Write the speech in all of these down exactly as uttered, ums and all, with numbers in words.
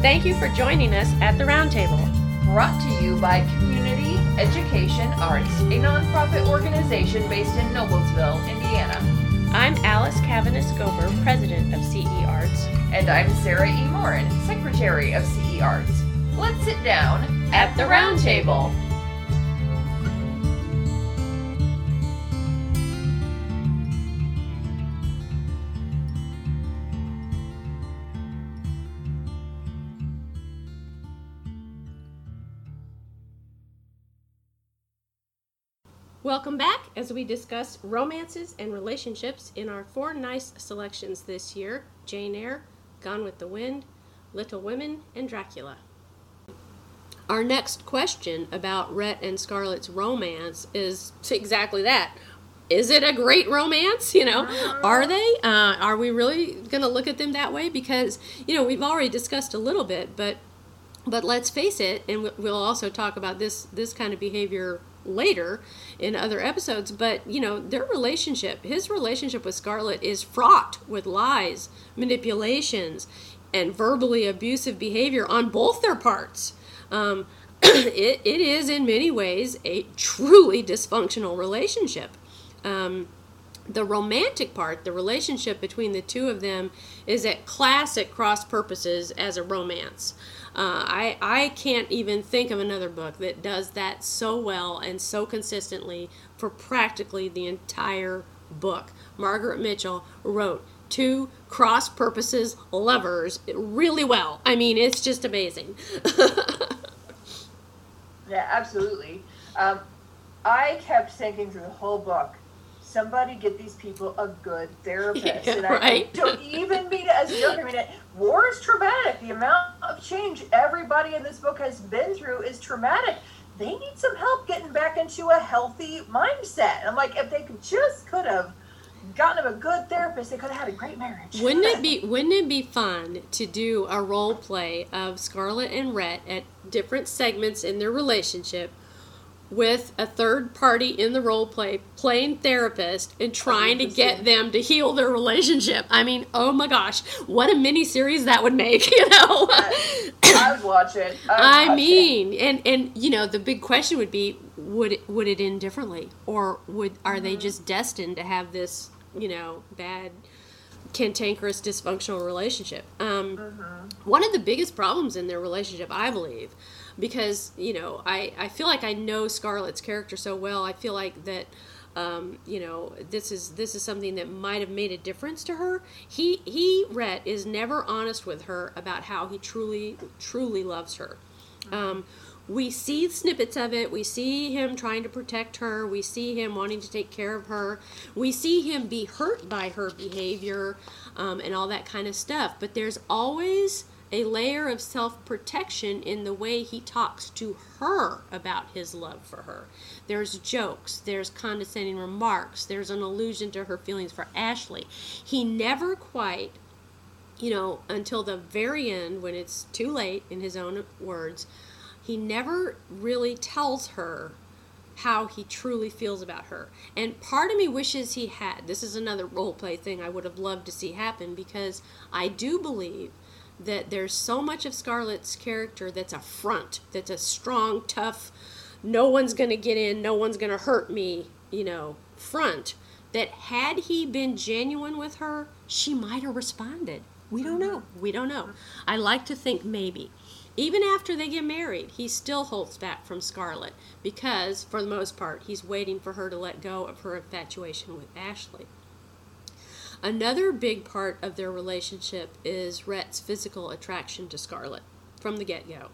Thank you for joining us at the Roundtable. Brought to you by Community Education Arts, a nonprofit organization based in Noblesville, Indiana. I'm Alice Cavanis-Gober, president of C E Arts. And I'm Sarah E. Morin, secretary of C E Arts. Let's sit down at, at the Roundtable. Welcome back as we discuss romances and relationships in our four nice selections this year: Jane Eyre, Gone with the Wind, Little Women, and Dracula. Our next question about Rhett and Scarlett's romance is exactly that. Is it a great romance? You know, are they? Uh, are we really going to look at them that way? Because, you know, we've already discussed a little bit, but but let's face it, and we'll also talk about this this kind of behavior later in other episodes, but you know, their relationship, his relationship with Scarlett is fraught with lies, manipulations, and verbally abusive behavior on both their parts. Um, it, it is in many ways a truly dysfunctional relationship. Um, the romantic part, the relationship between the two of them, is at classic cross purposes as a romance. Uh, I, I can't even think of another book that does that so well and so consistently for practically the entire book. Margaret Mitchell wrote two cross-purposes lovers really well. I mean, it's just amazing. Yeah, absolutely. Um, I kept thinking through the whole book, somebody get these people a good therapist. Yeah, and I, right? I don't even mean it as a joke. I mean, it, war is traumatic. The amount of change everybody in this book has been through is traumatic. They need some help getting back into a healthy mindset. And I'm like, if they could just could have gotten them a good therapist, they could have had a great marriage. Wouldn't it be Wouldn't it be fun to do a role play of Scarlett and Rhett at different segments in their relationship, with a third party in the role play playing therapist and trying to get them to heal their relationship? I mean, oh my gosh, what a mini series that would make, you know? I, I would watch it. I, would I watch mean, it. and and you know, the big question would be, would it would it end differently, or would are mm-hmm. they just destined to have this, you know, bad, cantankerous, dysfunctional relationship? Um, mm-hmm. One of the biggest problems in their relationship, I believe, because, you know, I, I feel like I know Scarlett's character so well. I feel like that, um, you know, this is this is something that might have made a difference to her. He, he, Rhett, is never honest with her about how he truly, truly loves her. Um, we see snippets of it. We see him trying to protect her. We see him wanting to take care of her. We see him be hurt by her behavior, um, and all that kind of stuff. But there's always a layer of self-protection in the way he talks to her about his love for her. There's jokes, there's condescending remarks, there's an allusion to her feelings for Ashley. He never quite, you know, until the very end, when it's too late, in his own words, he never really tells her how he truly feels about her. And part of me wishes he had. This is another role play thing I would have loved to see happen, because I do believe that there's so much of Scarlett's character that's a front, that's a strong, tough, no one's going to get in, no one's going to hurt me, you know, front, that had he been genuine with her, she might have responded. We don't know. We don't know. I like to think maybe. Even after they get married, he still holds back from Scarlett because, for the most part, he's waiting for her to let go of her infatuation with Ashley. Another big part of their relationship is Rhett's physical attraction to Scarlett from the get-go.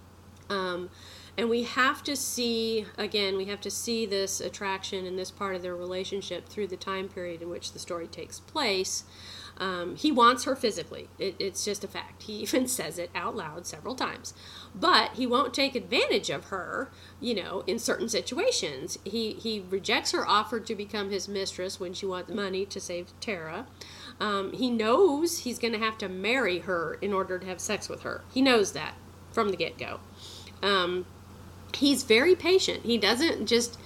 Um, and we have to see, again, we have to see this attraction and this part of their relationship through the time period in which the story takes place. Um, he wants her physically. It, it's just a fact. He even says it out loud several times. But he won't take advantage of her, you know, in certain situations. He, he rejects her offer to become his mistress when she wants money to save Tara. Um, he knows he's going to have to marry her in order to have sex with her. He knows that from the get-go. Um, he's very patient. He doesn't just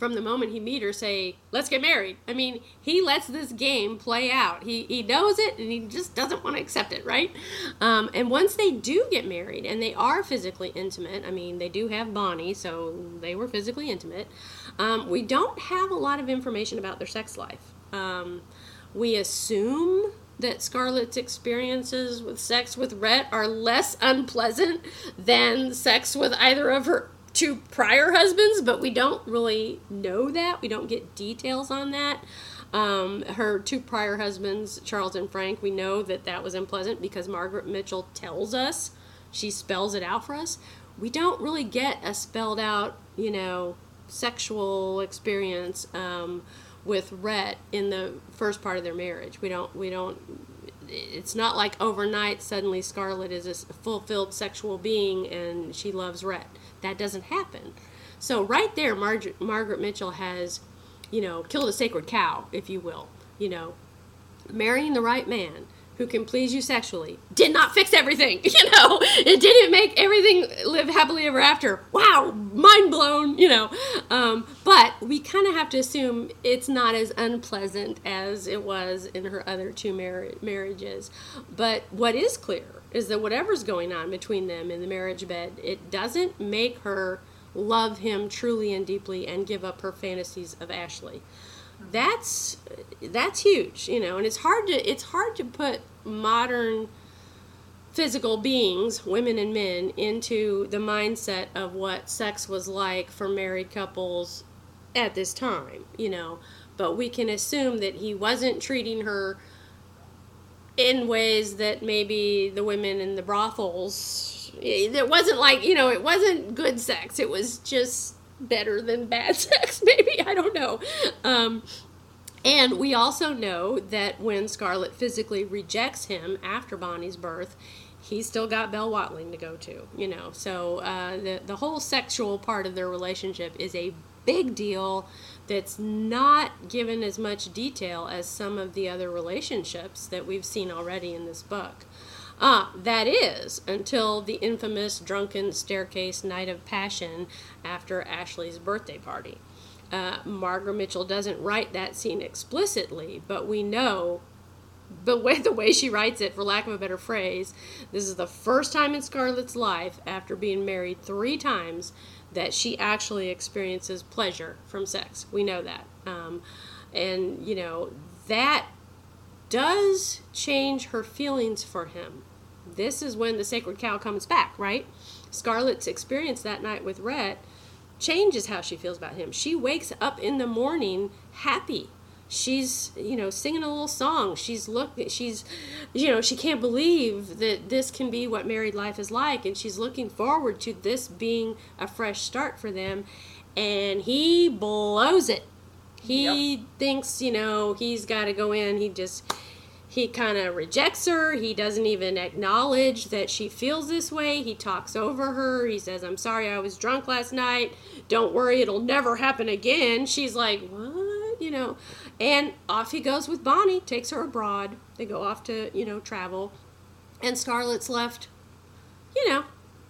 from the moment he meet her, say, let's get married. I mean, he lets this game play out. He he knows it, and he just doesn't want to accept it, right? Um, and once they do get married, and they are physically intimate, I mean, they do have Bonnie, so they were physically intimate, um, we don't have a lot of information about their sex life. Um, we assume that Scarlett's experiences with sex with Rhett are less unpleasant than sex with either of her two prior husbands, but we don't really know that. We don't get details on that. Um, her two prior husbands, Charles and Frank, we know that that was unpleasant because Margaret Mitchell tells us. She spells it out for us. We don't really get a spelled out, you know, sexual experience um, with Rhett in the first part of their marriage. We don't, we don't, it's not like overnight suddenly Scarlett is a fulfilled sexual being and she loves Rhett. That doesn't happen. So right there, Marg- Margaret Mitchell has, you know, killed a sacred cow, if you will. You know, marrying the right man who can please you sexually did not fix everything. You know, it didn't make everything live happily ever after. Wow, mind blown, you know. Um, but we kind of have to assume it's not as unpleasant as it was in her other two mar- marriages. But what is clear is that whatever's going on between them in the marriage bed, it doesn't make her love him truly and deeply and give up her fantasies of Ashley. That's that's huge, you know, and it's hard to it's hard to put modern physical beings, women and men, into the mindset of what sex was like for married couples at this time, you know. But we can assume that he wasn't treating her in ways that maybe the women in the brothels, it wasn't like, you know, it wasn't good sex. It was just better than bad sex, maybe. I don't know. Um, and we also know that when Scarlett physically rejects him after Bonnie's birth, he's still got Belle Watling to go to, you know. So uh, the, the whole sexual part of their relationship is a big deal that's not given as much detail as some of the other relationships that we've seen already in this book. Ah, that is, until the infamous drunken staircase night of passion after Ashley's birthday party. Uh, Margaret Mitchell doesn't write that scene explicitly, but we know, the way, the way she writes it, for lack of a better phrase, this is the first time in Scarlett's life, after being married three times, that she actually experiences pleasure from sex. We know that. Um, and, you know, that does change her feelings for him. This is when the sacred cow comes back, right? Scarlett's experience that night with Rhett changes how she feels about him. She wakes up in the morning happy. She's, you know, singing a little song. She's looking, she's, you know, she can't believe that this can be what married life is like, and she's looking forward to this being a fresh start for them, and he blows it. He yep. thinks, you know, he's got to go in. He just, he kind of rejects her. He doesn't even acknowledge that she feels this way. He talks over her. He says, I'm sorry I was drunk last night. Don't worry, it'll never happen again. She's like, what? You know, and off he goes with Bonnie, takes her abroad. They go off to, you know, travel. And Scarlett's left, you know,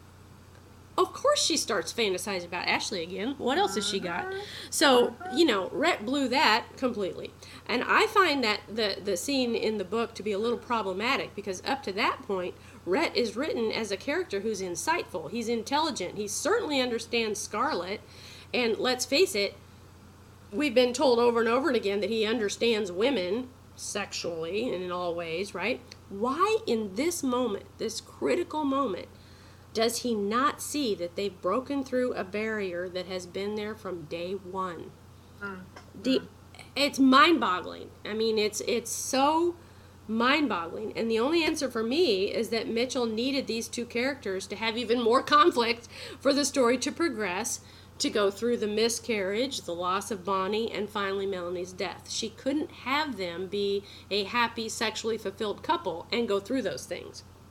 of course she starts fantasizing about Ashley again. What else has she got? So, you know, Rhett blew that completely. And I find that the, the scene in the book to be a little problematic because up to that point, Rhett is written as a character who's insightful. He's intelligent. He certainly understands Scarlett. And let's face it, we've been told over and over and again that he understands women sexually and in all ways, right? Why in this moment, this critical moment, does he not see that they've broken through a barrier that has been there from day one? Mm. The, it's mind-boggling. I mean, it's it's so mind-boggling. And the only answer for me is that Mitchell needed these two characters to have even more conflict for the story to progress, to go through the miscarriage, the loss of Bonnie, and finally Melanie's death. She couldn't have them be a happy, sexually fulfilled couple and go through those things.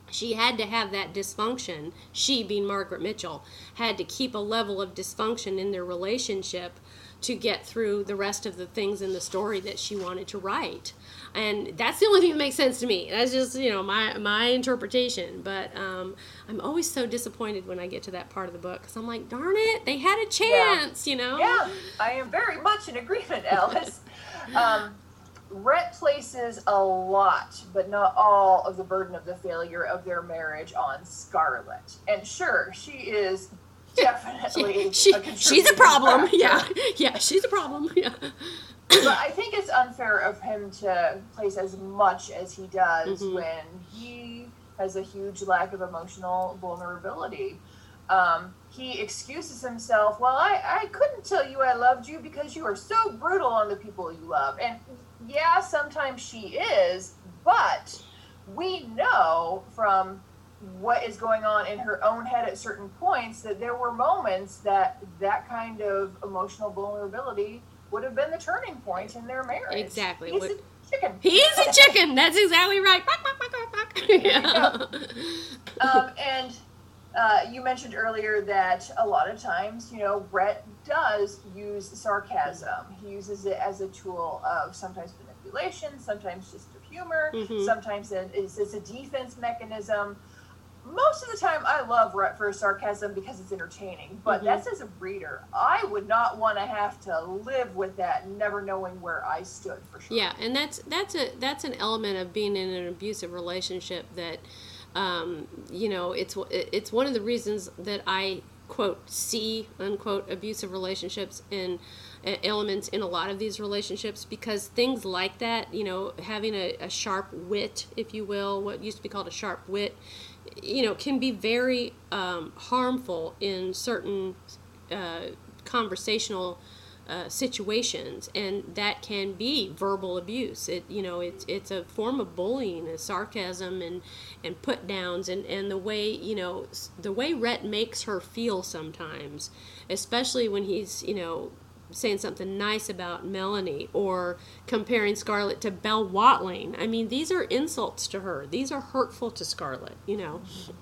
she had to have that dysfunction. She, being Margaret Mitchell, had to keep a level of dysfunction in their relationship to get through the rest of the things in the story that she wanted to write. And that's the only thing that makes sense to me. That's just, you know, my my interpretation. But um, I'm always so disappointed when I get to that part of the book, because I'm like, darn it, they had a chance, yeah. you know? Yeah, I am very much in agreement, Alice. um, Rhett places a lot, but not all, of the burden of the failure of their marriage on Scarlett. And sure, she is definitely she, a she's a problem. factor. Yeah, yeah, she's a problem. Yeah. But I think it's unfair of him to place as much as he does mm-hmm. when he has a huge lack of emotional vulnerability. Um, he excuses himself, well, I, I couldn't tell you I loved you because you are so brutal on the people you love. And yeah, sometimes she is, but we know from what is going on in her own head at certain points that there were moments that that kind of emotional vulnerability would have been the turning point in their marriage. Exactly. He's what, a chicken. He's a chicken. That's exactly right. Yeah. Um, and uh, you mentioned earlier that a lot of times, you know, Rhett does use sarcasm. He uses it as a tool of sometimes manipulation, sometimes just of humor, mm-hmm. sometimes it's, it's a defense mechanism. Most of the time, I love Rhett for sarcasm because it's entertaining, but mm-hmm. that's as a reader. I would not want to have to live with that, never knowing where I stood, for sure. Yeah, and that's that's a that's an element of being in an abusive relationship that, um, you know, it's it's one of the reasons that I quote see unquote abusive relationships in uh, elements in a lot of these relationships, because things like that, you know, having a, a sharp wit, if you will, what used to be called a sharp wit, you know, can be very um, harmful in certain uh, conversational uh, situations, and that can be verbal abuse. It, you know, it's it's a form of bullying, and sarcasm, and and put downs, and, and the way, you know, the way Rhett makes her feel sometimes, especially when he's, you know, saying something nice about Melanie or comparing Scarlett to Belle Watling. I mean, these are insults to her. These are hurtful to Scarlett, you know.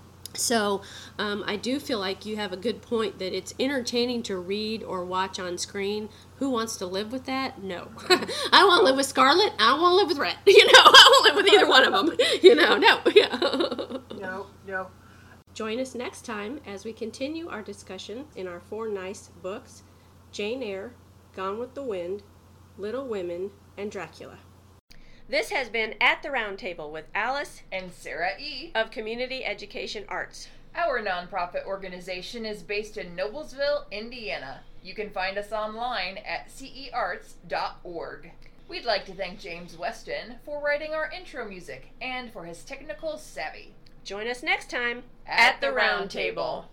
So um, I do feel like you have a good point that it's entertaining to read or watch on screen. Who wants to live with that? No. I won't live with Scarlett. I won't live with Rhett. You know, I won't live with either one of them. You know, no. Yeah. No, no. Join us next time as we continue our discussion in our four nice books, Jane Eyre, Gone with the Wind, Little Women, and Dracula. This has been At the Round Table with Alice and Sarah E. of Community Education Arts. Our nonprofit organization is based in Noblesville, Indiana. You can find us online at c e arts dot org. We'd like to thank James Weston for writing our intro music and for his technical savvy. Join us next time at, at the Round Table.